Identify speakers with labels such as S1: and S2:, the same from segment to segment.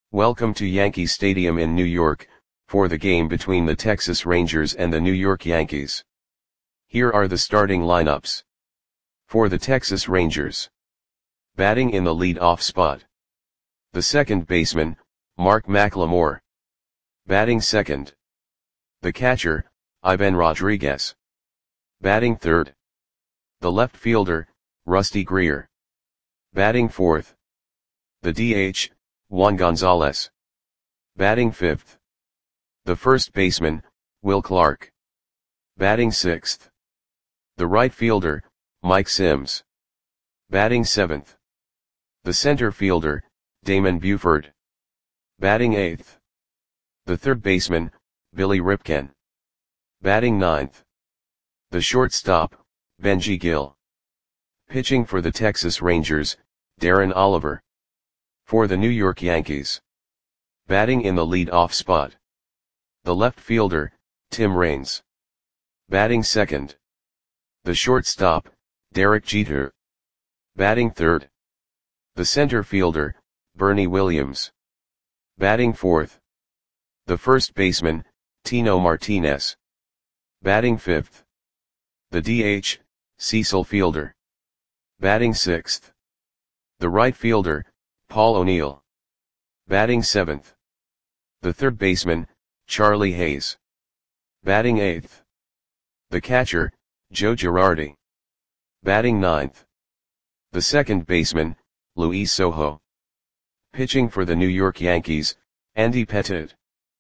S1: Welcome to Yankee Stadium in New York, for the game between the Texas Rangers and the New York Yankees. Here are the starting lineups. For the Texas Rangers. Batting in the lead-off spot. The second baseman, Mark McLemore. Batting second. The catcher, Ivan Rodriguez. Batting third. The left fielder, Rusty Greer. Batting fourth. The DH, Juan Gonzalez. Batting fifth. The first baseman, Will Clark. Batting sixth. The right fielder, Mike Sims. Batting seventh. The center fielder, Damon Buford. Batting eighth. The third baseman, Billy Ripken. Batting ninth. The shortstop, Benji Gil. Pitching for the Texas Rangers, Darren Oliver. For the New York Yankees. Batting in the lead-off spot. The left fielder, Tim Raines. Batting second. The shortstop, Derek Jeter. Batting third. The center fielder, Bernie Williams. Batting fourth. The first baseman, Tino Martinez. Batting fifth. The DH, Cecil Fielder. Batting sixth. The right fielder, Paul O'Neill. Batting seventh. The third baseman, Charlie Hayes. Batting eighth. The catcher, Joe Girardi. Batting ninth. The second baseman, Luis Sojo. Pitching for the New York Yankees, Andy Pettitte.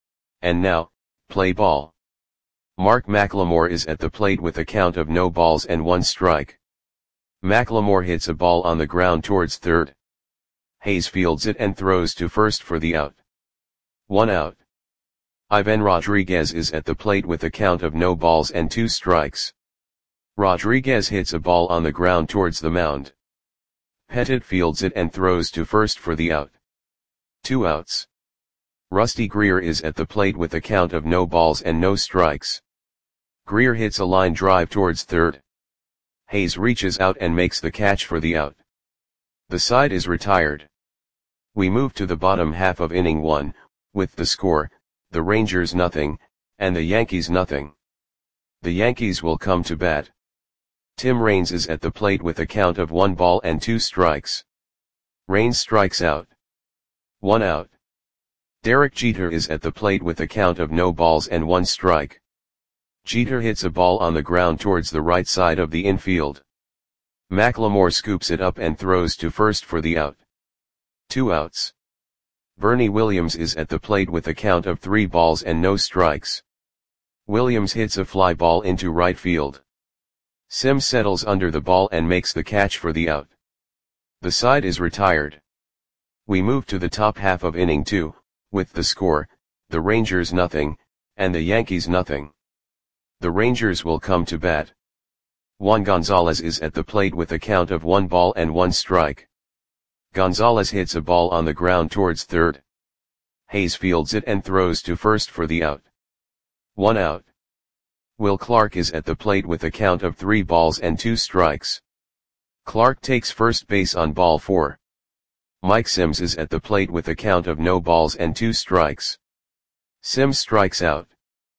S1: And now, play ball. Mark McLemore is at the plate with a count of no balls and one strike. McLemore hits a ball on the ground towards third. Hayes fields it and throws to first for the out. 1 out. Ivan Rodriguez is at the plate with a count of no balls and 2 strikes. Rodriguez hits a ball on the ground towards the mound. Pettitte fields it and throws to first for the out. 2 outs. Rusty Greer is at the plate with a count of no balls and no strikes. Greer hits a line drive towards third. Hayes reaches out and makes the catch for the out. The side is retired. We move to the bottom half of inning 1, with the score, the Rangers nothing, and the Yankees nothing. The Yankees will come to bat. Tim Raines is at the plate with a count of 1 ball and 2 strikes. Raines strikes out. 1 out. Derek Jeter is at the plate with a count of no balls and 1 strike. Jeter hits a ball on the ground towards the right side of the infield. McLemore scoops it up and throws to first for the out. 2 outs. Bernie Williams is at the plate with a count of 3 balls and no strikes. Williams hits a fly ball into right field. Sims settles under the ball and makes the catch for the out. The side is retired. We move to the top half of inning 2, with the score, the Rangers nothing, and the Yankees nothing. The Rangers will come to bat. Juan Gonzalez is at the plate with a count of 1 ball and 1 strike. Gonzalez hits a ball on the ground towards third. Hayes fields it and throws to first for the out. 1 out. Will Clark is at the plate with a count of 3 balls and 2 strikes. Clark takes first base on ball 4. Mike Sims is at the plate with a count of no balls and 2 strikes. Sims strikes out.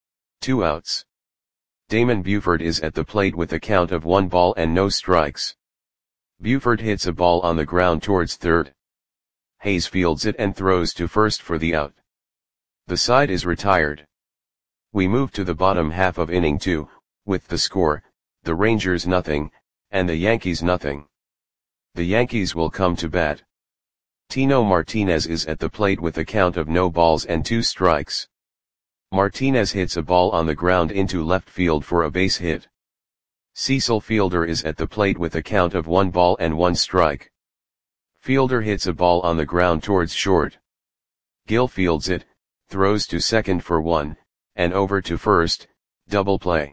S1: 2 outs. Damon Buford is at the plate with a count of 1 ball and no strikes. Buford hits a ball on the ground towards third. Hayes fields it and throws to first for the out. The side is retired. We move to the bottom half of inning 2, with the score, the Rangers nothing, and the Yankees nothing. The Yankees will come to bat. Tino Martinez is at the plate with a count of no balls and 2 strikes. Martinez hits a ball on the ground into left field for a base hit. Cecil Fielder is at the plate with a count of 1 ball and 1 strike. Fielder hits a ball on the ground towards short. Gil fields it, throws to second for 1, and over to first, double play.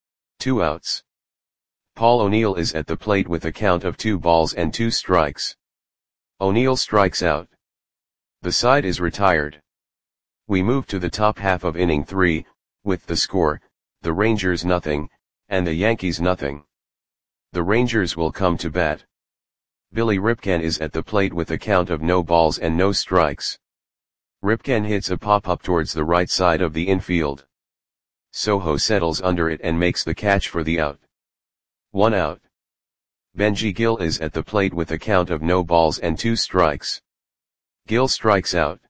S1: 2 outs. Paul O'Neill is at the plate with a count of 2 balls and 2 strikes. O'Neill strikes out. The side is retired. We move to the top half of inning 3, with the score, the Rangers nothing, and the Yankees nothing. The Rangers will come to bat. Billy Ripken is at the plate with a count of no balls and no strikes. Ripken hits a pop-up towards the right side of the infield. Soho settles under it and makes the catch for the out. 1 out. Benji Gill is at the plate with a count of no balls and 2 strikes. Gill strikes out.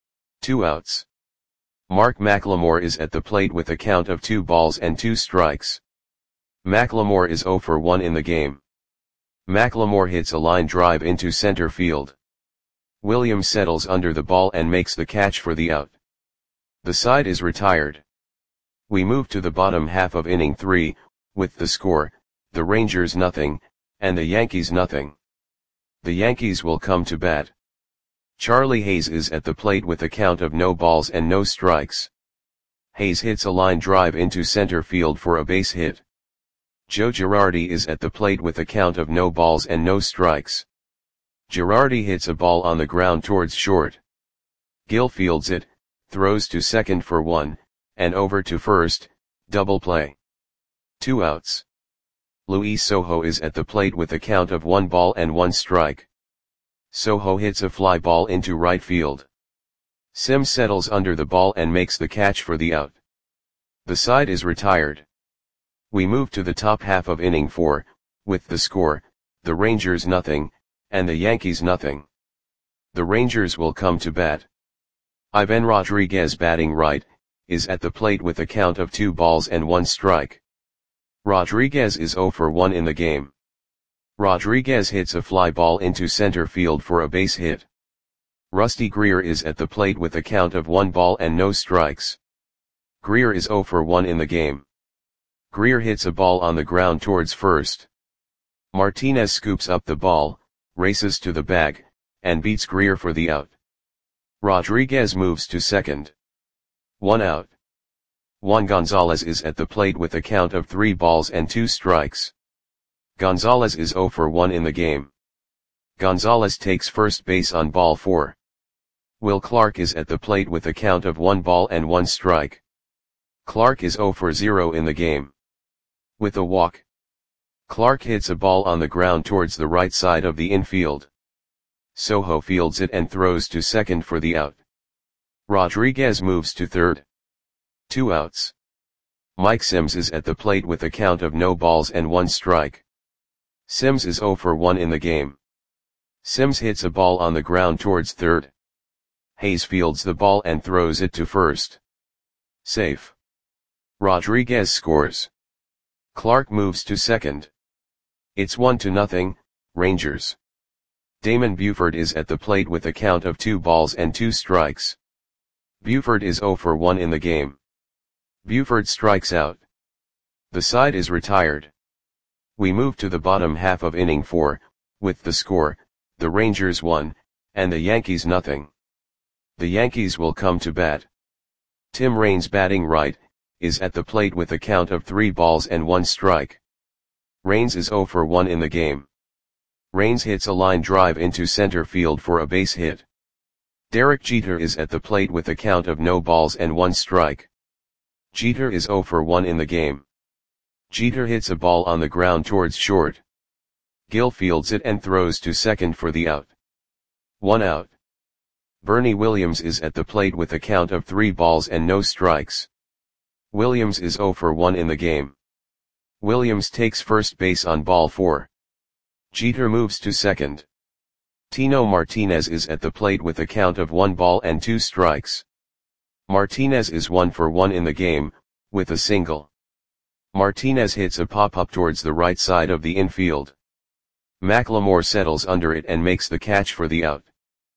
S1: 2 outs. Mark McLemore is at the plate with a count of 2 balls and 2 strikes. McLemore is 0 for 1 in the game. McLemore hits a line drive into center field. Williams settles under the ball and makes the catch for the out. The side is retired. We move to the bottom half of inning 3, with the score, the Rangers nothing, and the Yankees nothing. The Yankees will come to bat. Charlie Hayes is at the plate with a count of no balls and no strikes. Hayes hits a line drive into center field for a base hit. Joe Girardi is at the plate with a count of no balls and no strikes. Girardi hits a ball on the ground towards short. Gill fields it, throws to second for 1, and over to first, double play. 2 outs. Luis Soho is at the plate with a count of 1 ball and 1 strike. Soho hits a fly ball into right field. Sims settles under the ball and makes the catch for the out. The side is retired. We move to the top half of inning 4, with the score, the Rangers nothing, and the Yankees nothing. The Rangers will come to bat. Ivan Rodriguez, batting right, is at the plate with a count of 2 balls and 1 strike. Rodriguez is 0 for 1 in the game. Rodriguez hits a fly ball into center field for a base hit. Rusty Greer is at the plate with a count of 1 ball and no strikes. Greer is 0 for 1 in the game. Greer hits a ball on the ground towards first. Martinez scoops up the ball, races to the bag, and beats Greer for the out. Rodriguez moves to second. 1 out. Juan Gonzalez is at the plate with a count of 3 balls and 2 strikes. Gonzalez is 0 for 1 in the game. Gonzalez takes first base on ball 4. Will Clark is at the plate with a count of 1 ball and 1 strike. Clark is 0 for 0 in the game. With a walk, Clark hits a ball on the ground towards the right side of the infield. Soho fields it and throws to second for the out. Rodriguez moves to third. 2 outs. Mike Sims is at the plate with a count of no balls and 1 strike. Sims is 0 for 1 in the game. Sims hits a ball on the ground towards third. Hayes fields the ball and throws it to first. Safe. Rodriguez scores. Clark moves to second. It's 1-0, Rangers. Damon Buford is at the plate with a count of 2 balls and 2 strikes. Buford is 0 for 1 in the game. Buford strikes out. The side is retired. We move to the bottom half of inning 4, with the score, the Rangers 1, and the Yankees nothing. The Yankees will come to bat. Tim Raines, batting right, is at the plate with a count of 3 balls and 1 strike. Raines is 0 for 1 in the game. Raines hits a line drive into center field for a base hit. Derek Jeter is at the plate with a count of no balls and 1 strike. Jeter is 0 for 1 in the game. Jeter hits a ball on the ground towards short. Gill fields it and throws to second for the out. 1 out. Bernie Williams is at the plate with a count of 3 balls and no strikes. Williams is 0 for 1 in the game. Williams takes first base on ball 4. Jeter moves to second. Tino Martinez is at the plate with a count of 1 ball and 2 strikes. Martinez is 1 for 1 in the game, with a single. Martinez hits a pop-up towards the right side of the infield. McLemore settles under it and makes the catch for the out.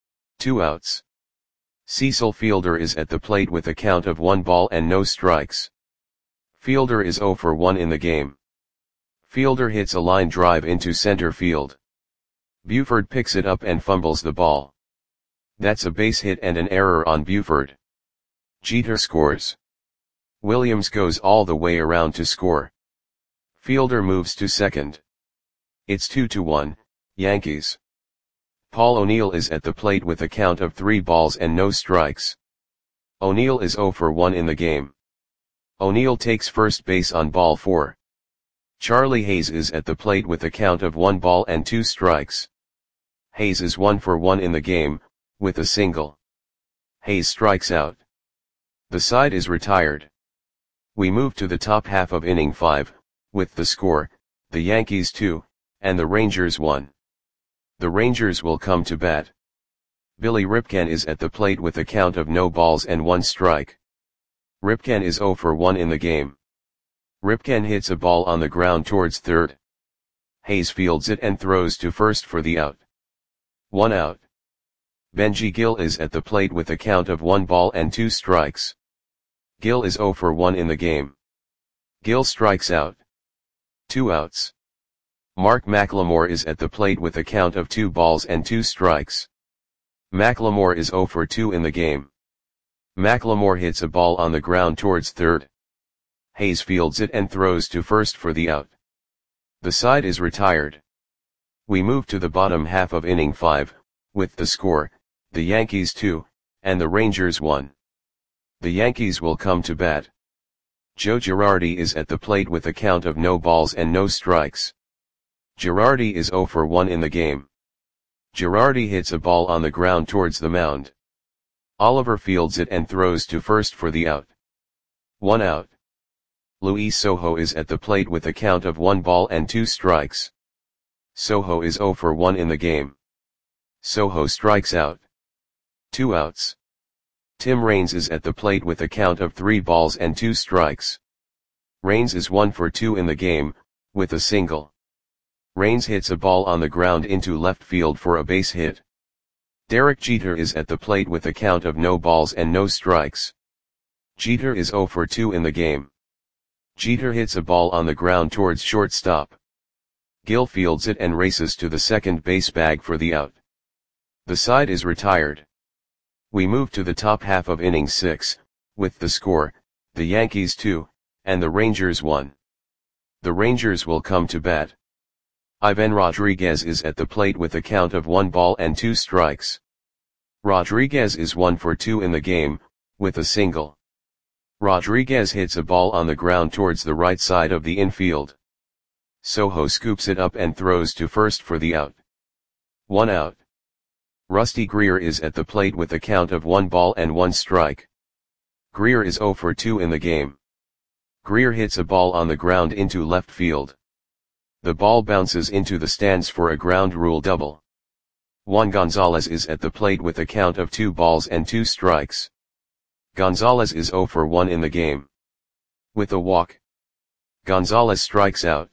S1: 2 outs. Cecil Fielder is at the plate with a count of 1 ball and no strikes. Fielder is 0 for 1 in the game. Fielder hits a line drive into center field. Buford picks it up and fumbles the ball. That's a base hit and an error on Buford. Jeter scores. Williams goes all the way around to score. Fielder moves to second. It's 2-1, Yankees. Paul O'Neill is at the plate with a count of 3 balls and no strikes. O'Neill is 0 for 1 in the game. O'Neill takes first base on ball 4. Charlie Hayes is at the plate with a count of 1 ball and 2 strikes. Hayes is 1 for 1 in the game, with a single. Hayes strikes out. The side is retired. We move to the top half of inning 5, with the score, the Yankees 2, and the Rangers 1. The Rangers will come to bat. Billy Ripken is at the plate with a count of no balls and 1 strike. Ripken is 0 for 1 in the game. Ripken hits a ball on the ground towards third. Hayes fields it and throws to first for the out. 1 out. Benji Gil is at the plate with a count of 1 ball and 2 strikes. Gil is 0 for 1 in the game. Gil strikes out. 2 outs. Mark McLemore is at the plate with a count of 2 balls and 2 strikes. McLemore is 0 for 2 in the game. McLemore hits a ball on the ground towards third. Hayes fields it and throws to first for the out. The side is retired. We move to the bottom half of inning 5, with the score, the Yankees 2, and the Rangers 1. The Yankees will come to bat. Joe Girardi is at the plate with a count of no balls and no strikes. Girardi is 0 for 1 in the game. Girardi hits a ball on the ground towards the mound. Oliver fields it and throws to first for the out. 1 out. Luis Sojo is at the plate with a count of 1 ball and 2 strikes. Sojo is 0 for 1 in the game. Sojo strikes out. 2 outs. Tim Raines is at the plate with a count of 3 balls and 2 strikes. Raines is 1 for 2 in the game, with a single. Raines hits a ball on the ground into left field for a base hit. Derek Jeter is at the plate with a count of no balls and no strikes. Jeter is 0 for 2 in the game. Jeter hits a ball on the ground towards shortstop. Gil fields it and races to the second base bag for the out. The side is retired. We move to the top half of inning 6, with the score, the Yankees 2, and the Rangers 1. The Rangers will come to bat. Ivan Rodriguez is at the plate with a count of 1 ball and 2 strikes. Rodriguez is 1 for 2 in the game, with a single. Rodriguez hits a ball on the ground towards the right side of the infield. Sojo scoops it up and throws to first for the out. 1 out. Rusty Greer is at the plate with a count of 1 ball and 1 strike. Greer is 0 for 2 in the game. Greer hits a ball on the ground into left field. The ball bounces into the stands for a ground rule double. Juan Gonzalez is at the plate with a count of 2 balls and 2 strikes. Gonzalez is 0 for 1 in the game. With a walk, Gonzalez strikes out.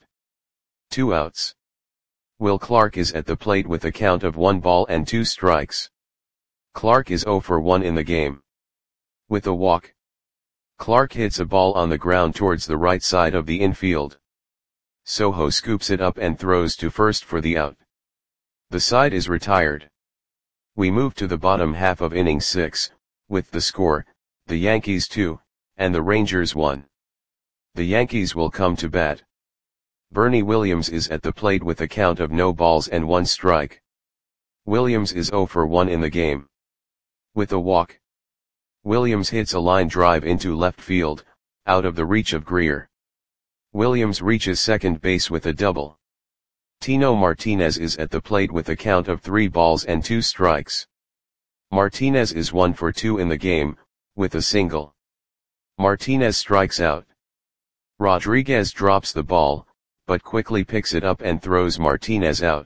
S1: 2 outs. Will Clark is at the plate with a count of 1 ball and 2 strikes. Clark is 0 for 1 in the game. With a walk, Clark hits a ball on the ground towards the right side of the infield. Sojo scoops it up and throws to first for the out. The side is retired. We move to the bottom half of inning 6, with the score, the Yankees 2, and the Rangers 1. The Yankees will come to bat. Bernie Williams is at the plate with a count of no balls and 1 strike. Williams is 0 for 1 in the game. With a walk, Williams hits a line drive into left field, out of the reach of Greer. Williams reaches second base with a double. Tino Martinez is at the plate with a count of 3 balls and 2 strikes. Martinez is 1 for 2 in the game, with a single. Martinez strikes out. Rodriguez drops the ball, but quickly picks it up and throws Martinez out.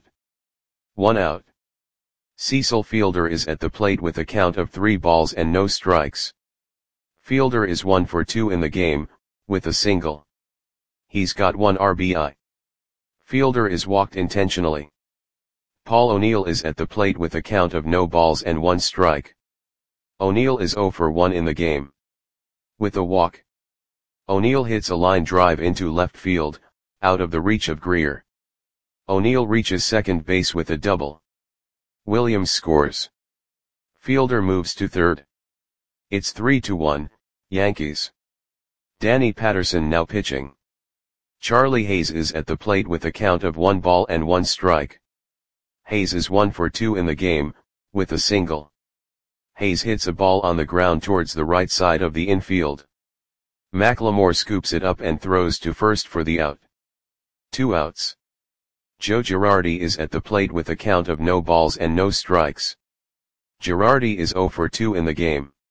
S1: 1 out. Cecil Fielder is at the plate with a count of 3 balls and no strikes. Fielder is 1 for 2 in the game, with a single. He's got 1 RBI. Fielder is walked intentionally. Paul O'Neill is at the plate with a count of no balls and 1 strike. O'Neill is 0 for 1 in the game. With a walk, O'Neill hits a line drive into left field, out of the reach of Greer. O'Neill reaches second base with a double. Williams scores. Fielder moves to third. It's 3-1, Yankees. Danny Patterson now pitching. Charlie Hayes is at the plate with a count of 1 ball and 1 strike. Hayes is 1 for 2 in the game, with a single. Hayes hits a ball on the ground towards the right side of the infield. McLemore scoops it up and throws to first for the out. 2 outs. Joe Girardi is at the plate with a count of no balls and no strikes. Girardi is 0 for 2 in the game.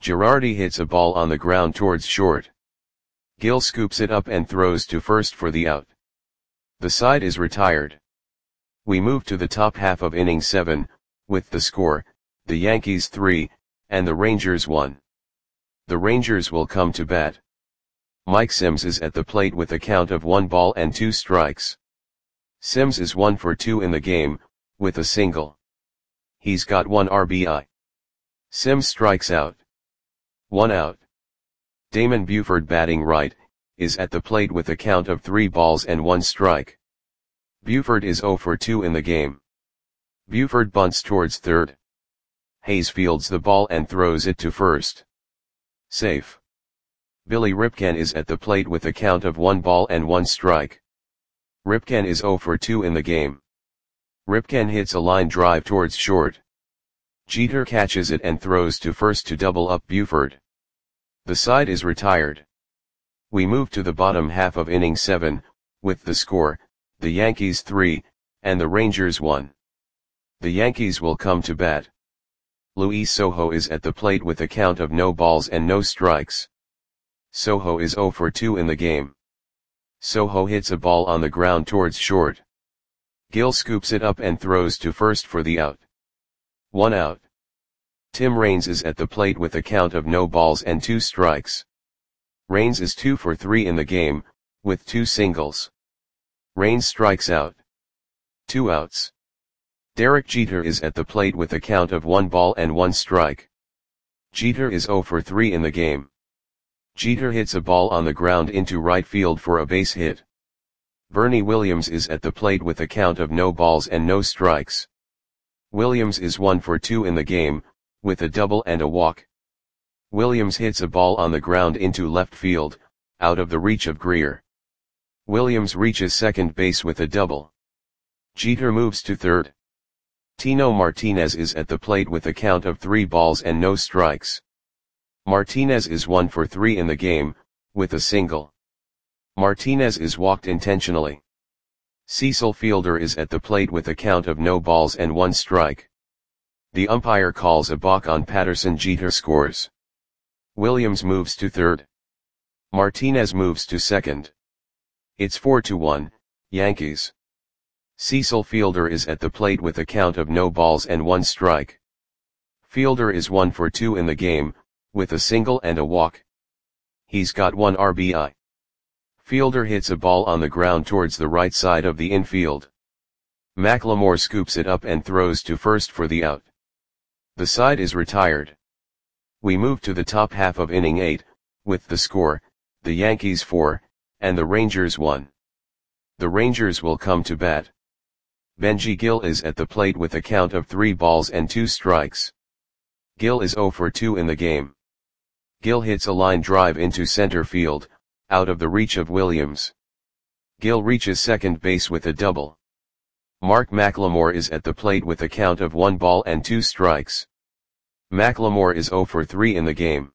S1: Girardi hits a ball on the ground towards short. Gill scoops it up and throws to first for the out. The side is retired. We move to the top half of inning 7, with the score, the Yankees 3, and the Rangers 1. The Rangers will come to bat. Mike Sims is at the plate with a count of 1 ball and 2 strikes. Sims is 1 for 2 in the game, with a single. He's got 1 RBI. Sims strikes out. 1 out. Damon Buford, batting right, is at the plate with a count of 3 balls and 1 strike. Buford is 0 for 2 in the game. Buford bunts towards third. Hayes fields the ball and throws it to first. Safe. Billy Ripken is at the plate with a count of 1 ball and 1 strike. Ripken is 0 for 2 in the game. Ripken hits a line drive towards short. Jeter catches it and throws to first to double up Buford. The side is retired. We move to the bottom half of inning 7, with the score, the Yankees 3, and the Rangers 1. The Yankees will come to bat. Luis Sojo is at the plate with a count of no balls and no strikes. Sojo is 0 for 2 in the game. Sojo hits a ball on the ground towards short. Gill scoops it up and throws to first for the out. 1 out. Tim Raines is at the plate with a count of no balls and 2 strikes. Raines is 2 for 3 in the game, with 2 singles. Raines strikes out. 2 outs. Derek Jeter is at the plate with a count of 1 ball and 1 strike. Jeter is 0 for 3 in the game. Jeter hits a ball on the ground into right field for a base hit. Bernie Williams is at the plate with a count of no balls and no strikes. Williams is 1 for 2 in the game, with a double and a walk. Williams hits a ball on the ground into left field, out of the reach of Greer. Williams reaches second base with a double. Jeter moves to third. Tino Martinez is at the plate with a count of 3 balls and no strikes. Martinez is 1 for 3 in the game, with a single. Martinez is walked intentionally. Cecil Fielder is at the plate with a count of no balls and 1 strike. The umpire calls a balk on Patterson. Jeter scores. Williams moves to third. Martinez moves to second. It's 4-1, Yankees. Cecil Fielder is at the plate with a count of no balls and 1 strike. Fielder is 1 for 2 in the game, with a single and a walk. He's got 1 RBI. Fielder hits a ball on the ground towards the right side of the infield. McLemore scoops it up and throws to first for the out. The side is retired. We move to the top half of inning 8, with the score, the Yankees 4, and the Rangers 1. The Rangers will come to bat. Benji Gill is at the plate with a count of 3 balls and 2 strikes. Gill is 0 for 2 in the game. Gill hits a line drive into center field, out of the reach of Williams. Gill reaches second base with a double. Mark McLemore is at the plate with a count of 1 ball and 2 strikes. McLemore is 0 for 3 in the game.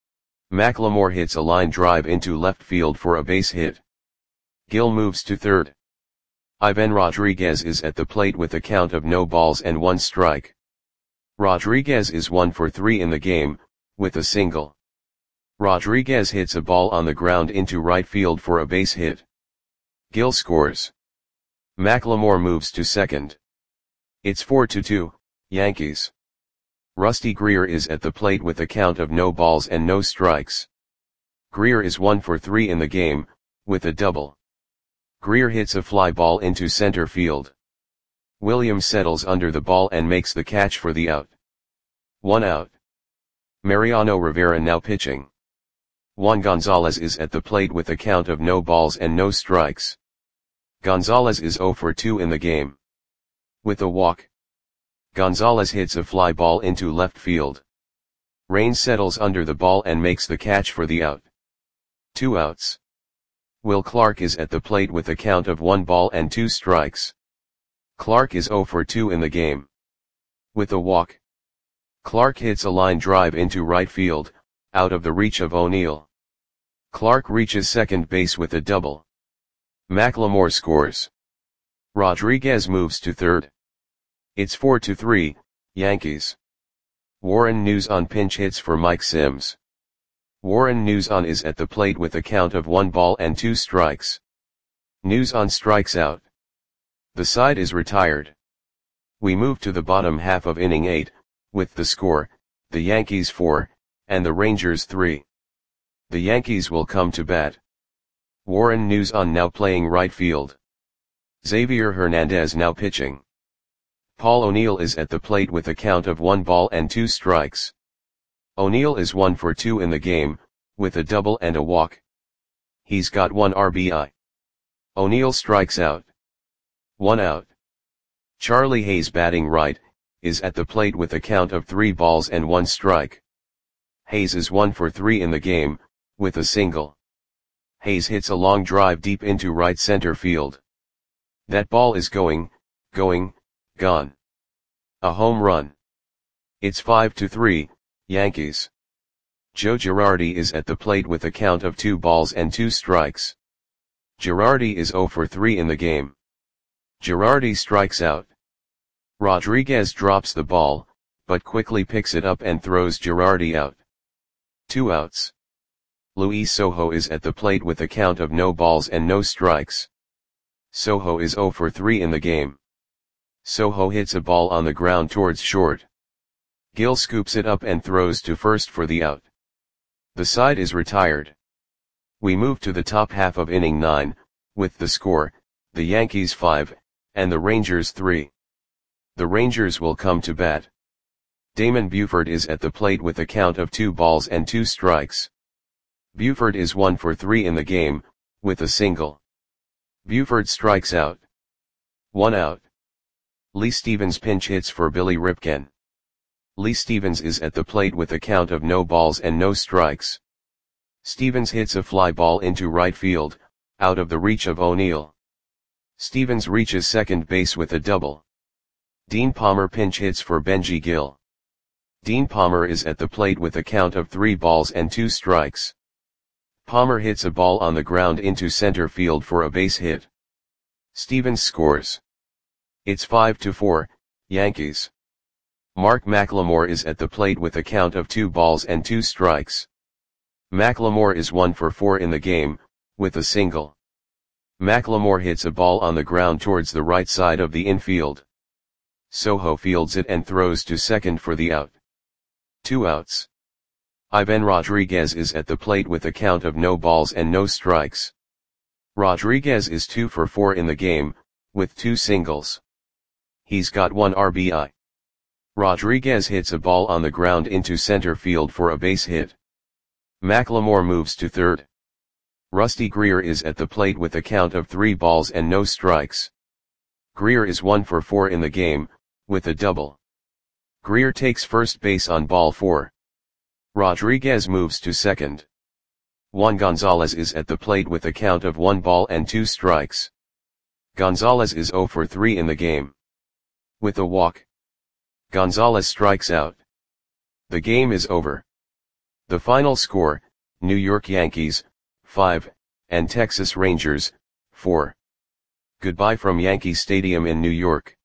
S1: McLemore hits a line drive into left field for a base hit. Gill moves to third. Ivan Rodriguez is at the plate with a count of no balls and 1 strike. Rodriguez is 1 for 3 in the game, with a single. Rodriguez hits a ball on the ground into right field for a base hit. Gill scores. McLemore moves to second. It's 4-2, Yankees. Rusty Greer is at the plate with a count of no balls and no strikes. Greer is 1 for 3 in the game, with a double. Greer hits a fly ball into center field. Williams settles under the ball and makes the catch for the out. 1 out. Mariano Rivera now pitching. Juan Gonzalez is at the plate with a count of no balls and no strikes. Gonzalez is 0 for 2 in the game. With a walk. Gonzalez hits a fly ball into left field. Raines settles under the ball and makes the catch for the out. 2 outs. Will Clark is at the plate with a count of 1 ball and 2 strikes. Clark is 0 for 2 in the game. With a walk. Clark hits a line drive into right field, out of the reach of O'Neill. Clark reaches second base with a double. McLemore scores. Rodriguez moves to third. It's 4-3, Yankees. Warren Nuzon pinch hits for Mike Sims. Warren Nuzon is at the plate with a count of 1 ball and 2 strikes. Nuzon strikes out. The side is retired. We move to the bottom half of inning 8, with the score, the Yankees 4, and the Rangers 3. The Yankees will come to bat. Warren Nuzon now playing right field. Xavier Hernandez now pitching. Paul O'Neill is at the plate with a count of 1 ball and 2 strikes. O'Neill is 1 for 2 in the game, with a double and a walk. He's got 1 RBI. O'Neill strikes out. 1 out. Charlie Hayes batting right, is at the plate with a count of 3 balls and 1 strike. Hayes is 1 for 3 in the game, with a single. Hayes hits a long drive deep into right center field. That ball is going, gone. A home run. It's 5-3, Yankees. Joe Girardi is at the plate with a count of 2 balls and 2 strikes. Girardi is 0 for 3 in the game. Girardi strikes out. Rodriguez drops the ball, but quickly picks it up and throws Girardi out. 2 outs. Luis Sojo is at the plate with a count of no balls and no strikes. Sojo is 0 for 3 in the game. Sojo hits a ball on the ground towards short. Gil scoops it up and throws to first for the out. The side is retired. We move to the top half of inning 9, with the score, the Yankees 5, and the Rangers 3. The Rangers will come to bat. Damon Buford is at the plate with a count of 2 balls and 2 strikes. Buford is 1 for 3 in the game, with a single. Buford strikes out. 1 out. Lee Stevens pinch hits for Billy Ripken. Lee Stevens is at the plate with a count of no balls and no strikes. Stevens hits a fly ball into right field, out of the reach of O'Neill. Stevens reaches second base with a double. Dean Palmer pinch hits for Benji Gill. Dean Palmer is at the plate with a count of 3 balls and 2 strikes. Palmer hits a ball on the ground into center field for a base hit. Stevens scores. It's 5-4, Yankees. Mark McLemore is at the plate with a count of 2 balls and 2 strikes. McLemore is 1 for 4 in the game, with a single. McLemore hits a ball on the ground towards the right side of the infield. Sojo fields it and throws to second for the out. 2 outs. Ivan Rodriguez is at the plate with a count of no balls and no strikes. Rodriguez is 2 for 4 in the game, with 2 singles. He's got 1 RBI. Rodriguez hits a ball on the ground into center field for a base hit. McLemore moves to third. Rusty Greer is at the plate with a count of 3 balls and no strikes. Greer is 1 for 4 in the game, with a double. Greer takes first base on ball 4. Rodriguez moves to second. Juan Gonzalez is at the plate with a count of 1 ball and 2 strikes. Gonzalez is 0 for 3 in the game. With a walk, Gonzalez strikes out. The game is over. The final score, New York Yankees, 5, and Texas Rangers, 4. Goodbye from Yankee Stadium in New York.